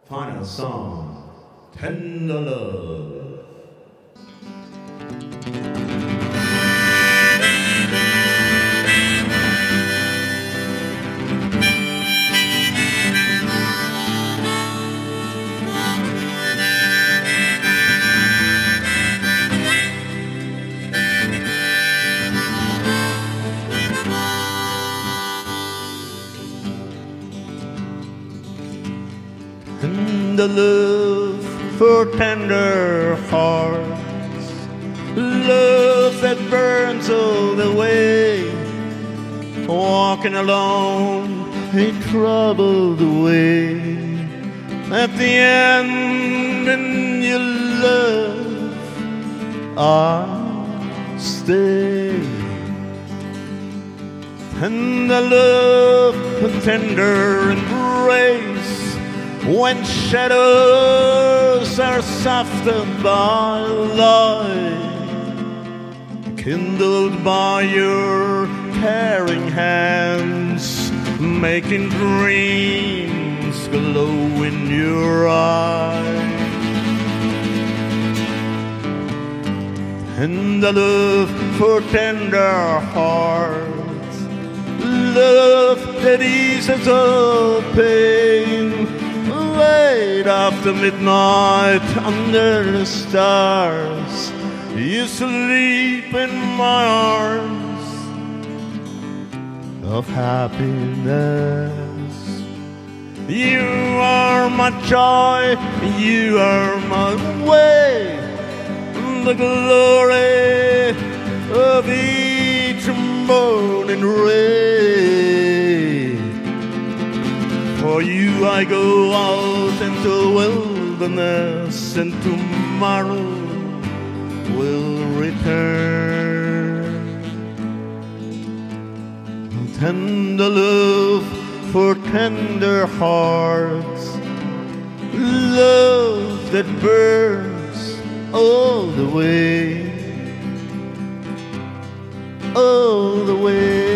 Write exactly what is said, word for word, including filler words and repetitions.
Final song, Tender Love. And the love for tender hearts, love that burns all the way, walking alone a troubled way. At the end, in your love, I'll stay. And the love, a tender embrace, when shadows are softened by light, kindled by your caring hands, making dreams glow in your eyes. And the love for tender hearts, love that eases all pain, late after midnight under the stars, you sleep in my arms of happiness. You are my joy, you are my way, the glory of each morning ray. For you I go out into the wilderness, and tomorrow will return. Tender love for tender hearts, love that burns all the way, all the way.